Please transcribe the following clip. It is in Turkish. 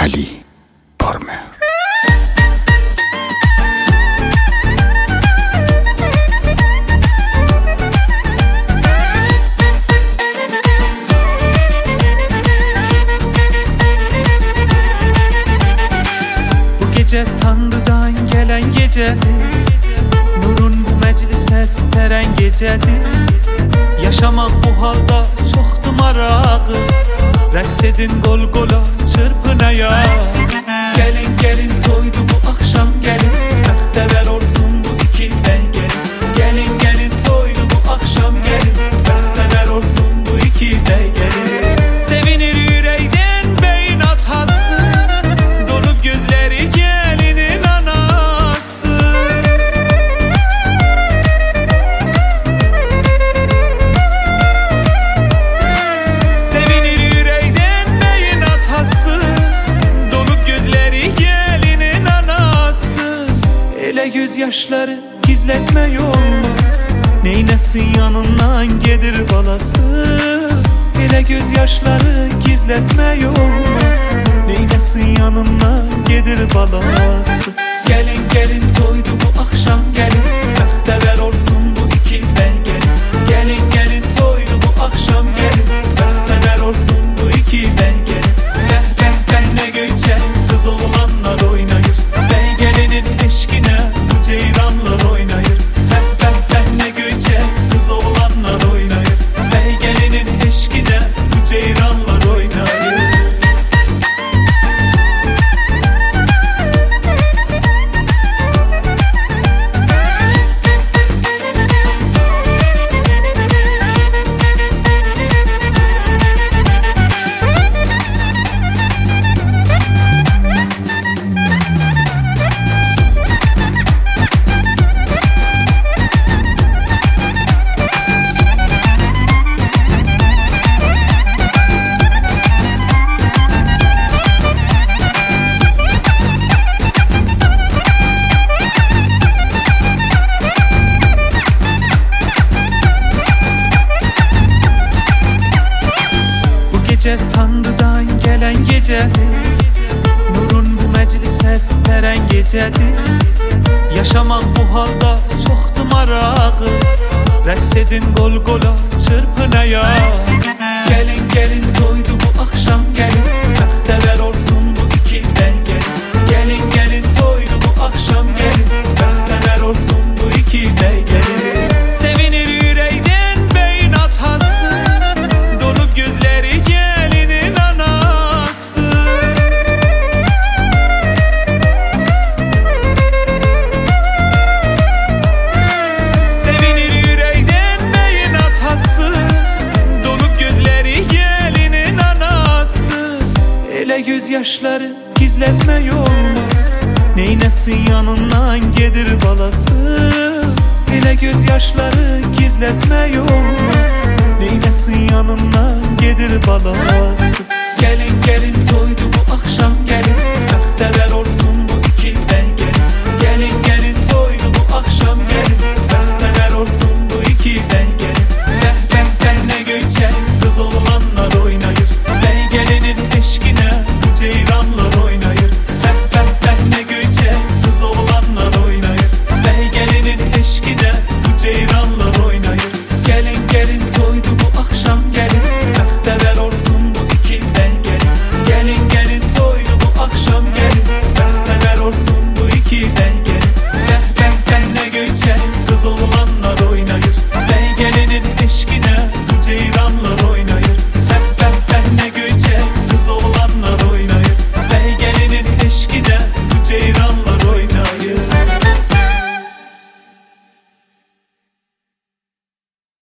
Ali Tormer. Bu gece Tanrı'dan gelen gecedir, nurun bu meclise seren gecedir. Yaşamak bu halda çoktu marağı, rəqs edin qol qola çırpın ayağa. Gelin gelin toydu bu akşam gelin, bəxtəvər olsun bu iki bəngəlin. Gelin gelin toydu bu akşam gelin, bəxtəvər olsun bu iki bəngəlin. Sevinir yüreğden beyin atası, dolup gözleri gelinin anası. Sevinir yüreğden beyin atası, dolup gözleri gelinin anası. Ele gözyaşları gizletme olmaz, neynesin yanından gelir balası. Ele gözyaşları gizletme olmaz, neynesin yanından gelir balası. Gelin gelin toydu bu akşam gelin, bəxtəvər olsun bu iki bəngəlin. Gelin gelin toydu bu akşam gelin, bəxtəvər olsun bu iki bəngəlin. Bəh bəh bəh ne göyçək kız oğlanlar oynayır, bəngəlinin eşkine bu ceyranlar oynayır. Bəh bəh bəh ne göyçək kız oğlanlar oynayır, bəngəlinin eşkine bu ceyranlar oynayır. Gece Tanrı'dan gelen gecedir, nurun bu meclise seren gecedir. Yaşamak bu halda çoktu marağı, rəqs edin qol qola çırpın ayağa. Gelin gelin toydu bu akşam gelin, bəxtəvər olsun bu iki bəngəlin. Gelin gelin toydu bu akşam gelin, bəxtəvər olsun bu iki bəngəlin. Sevinir yüreğden beyin atası, dolup gözleri gelinin anası. Sevinir yüreğden beyin atası, dolup gözleri gelinin anası. Ele gözyaşları gizletme olmaz, neynesin yanından gelir balası. Ele gözyaşları gizletme olmaz, neynesin yanından gelir balası. Gelin gelin toydu bu